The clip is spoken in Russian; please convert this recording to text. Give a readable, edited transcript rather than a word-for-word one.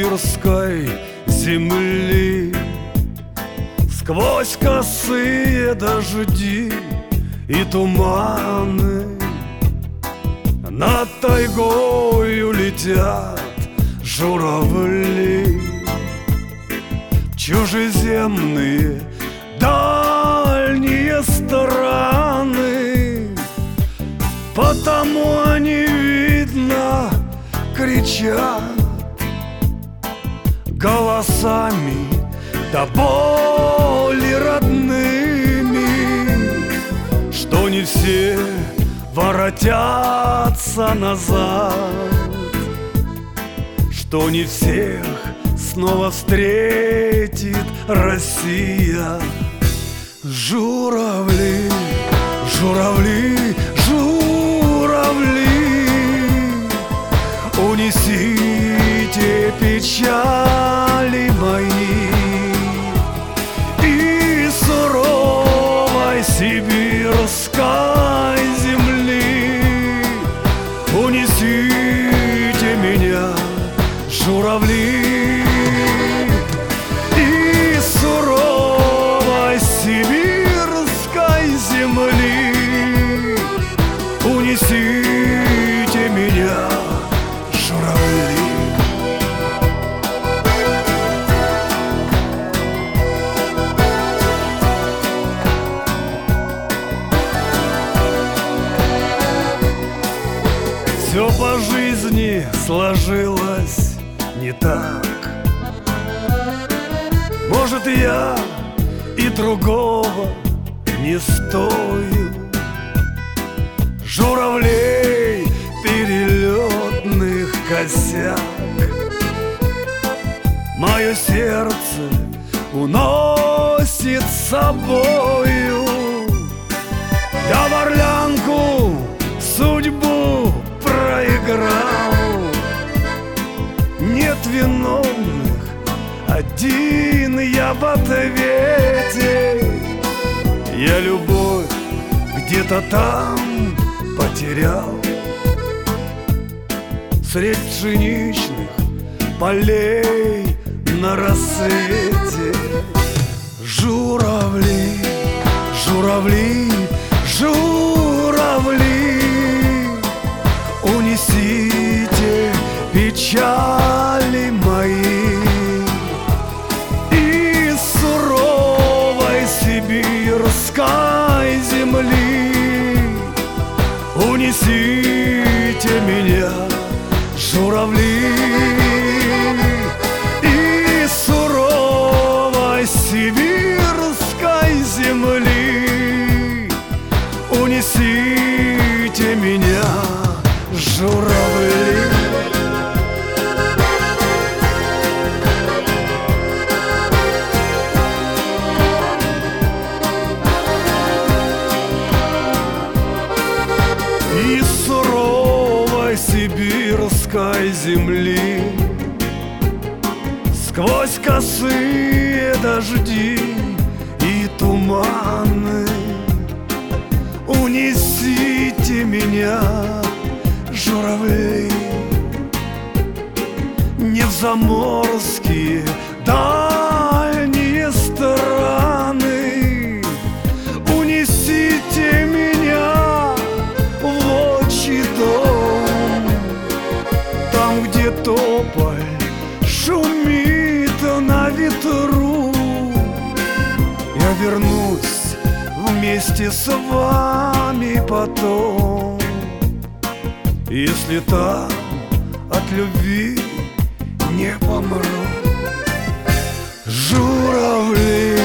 сибирской земли. Сквозь косые дожди и туманы над тайгою летят журавли. Чужеземные дальние страны, потому они, видно, кричат голосами до боли родными, что не все воротятся назад, что не всех снова встретит Россия. Журавли, журавли, журавли, унесите печали мои и суровой сибирской земли. Унесите меня, журавли, и суровой сибирской земли. Унесите меня, журавли. Все по жизни сложилось не так. Может, я и другого не стою. Журавлей перелетных косяк мое сердце уносит с собою. Я в орлянку судьбу проиграл. Нет виновных, один я в ответе. Я любовь где-то там потерял средь пшеничных полей на рассвете. Журавли, журавли, журавли, унесите печали мои из суровой сибирской земли. Унесите меня, журавли, из суровой сибирской земли. Унесите меня, журавли. Из суровой сибирской земли, сквозь косые дожди и туманы, унесите меня, журавли, не в заморские дальние страны. Унесите меня в отчий дом, там, где тополь шумит на ветру. Я вернусь вместе с вами потом, если там от любви не помру. Журавли,